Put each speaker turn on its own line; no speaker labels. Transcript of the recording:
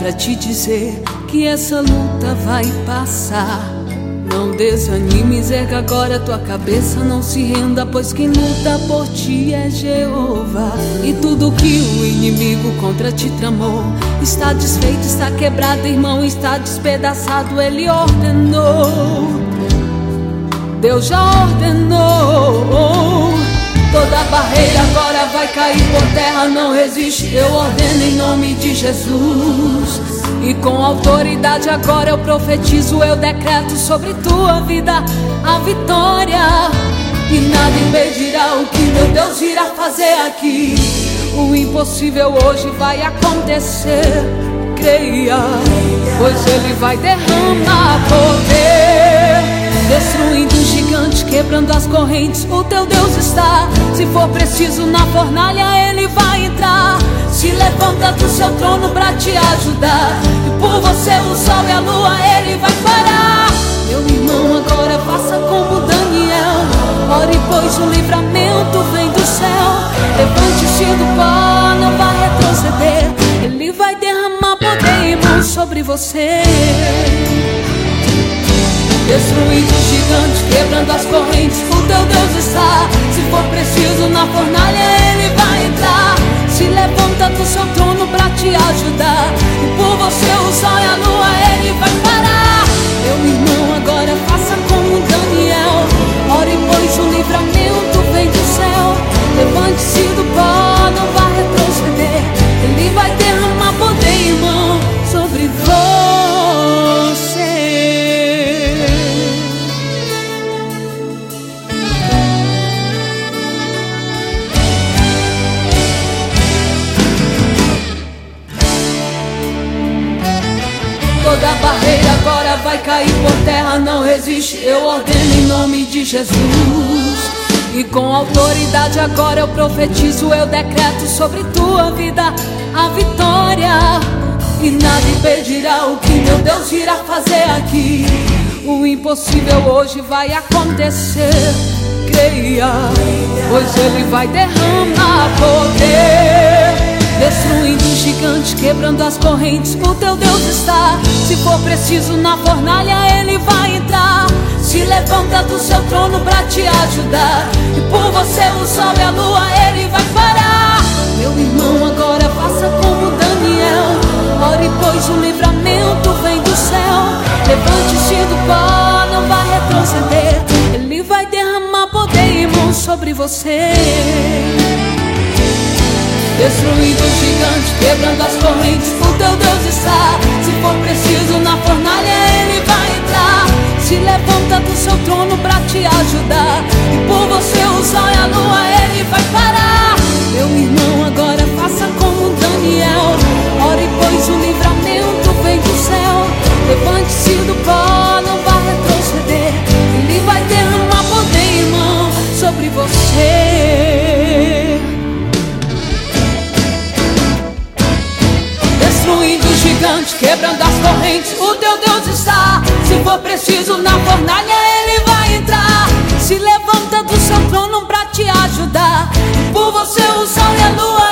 pra te dizer que essa luta vai passar. Não desanimes, erga agora tua cabeça, não se renda, pois quem luta por ti é Jeová. E tudo que o inimigo contra ti tramou está desfeito, está quebrado, irmão, está despedaçado. Ele ordenou, Deus já ordenou. Toda barreira agora vai cair por terra, não resiste. Eu ordeno em nome de Jesus. E com autoridade agora eu profetizo, eu decreto sobre tua vida a vitória. E nada impedirá o que meu Deus irá fazer aqui. O impossível hoje vai acontecer. Creia, pois Ele vai derramar poder, destruindo os gigantes, quebrando as correntes. O teu Deus está. Se for preciso na fornalha Ele vai entrar. Se levanta do seu trono pra te ajudar. E por você o sol e a lua Ele vai parar. Meu irmão, agora faça como Daniel. Ore, pois o livramento vem do céu. Levante-se do pó, não vai retroceder. Ele vai derramar poder, irmão, sobre você, destruindo os gigantes, quebrando as correntes. O teu Deus está. Se for preciso na fornalha Ele vai entrar. Se levanta do seu trono pra te ajudar. E por você o sol e a lua Ele vai parar. Meu irmão, agora faça como Daniel. Ore, pois o livramento vem do céu. Levante-se do pó, não vai retroceder. Ele vai derramar poder, irmão, sobre você. Toda barreira agora vai cair por terra, não resiste. Eu ordeno em nome de Jesus. E com autoridade agora eu profetizo, eu decreto sobre tua vida a vitória. E nada impedirá o que meu Deus irá fazer aqui. O impossível hoje vai acontecer. Creia, pois Ele vai derramar poder, destruindo os gigantes, quebrando as correntes. O teu Deus está. Se for preciso na fornalha Ele vai entrar. Se levanta do seu trono pra te ajudar. E por você o sol e a lua Ele vai parar. Meu irmão, agora faça como Daniel. Ore, pois o livramento vem do céu. Levante-se do pó, não vai retroceder. Ele vai derramar poder, irmão, sobre você, destruindo os gigantes, quebrando as correntes. O teu Deus está. Se for preciso na fornalha Ele vai entrar. Se levanta do seu trono pra te ajudar. E por você o sol e a lua Ele vai parar. Meu irmão, agora faça como Daniel. Ore, pois o livramento vem do céu. Levante-se do pó, não vai retroceder. Ele vai derramar poder, irmão, sobre você, destruindo os gigantes, quebrando as correntes. O teu Deus está. Se for preciso na fornalha Ele vai entrar. Se levanta do seu trono pra te ajudar. Por você o sol e a lua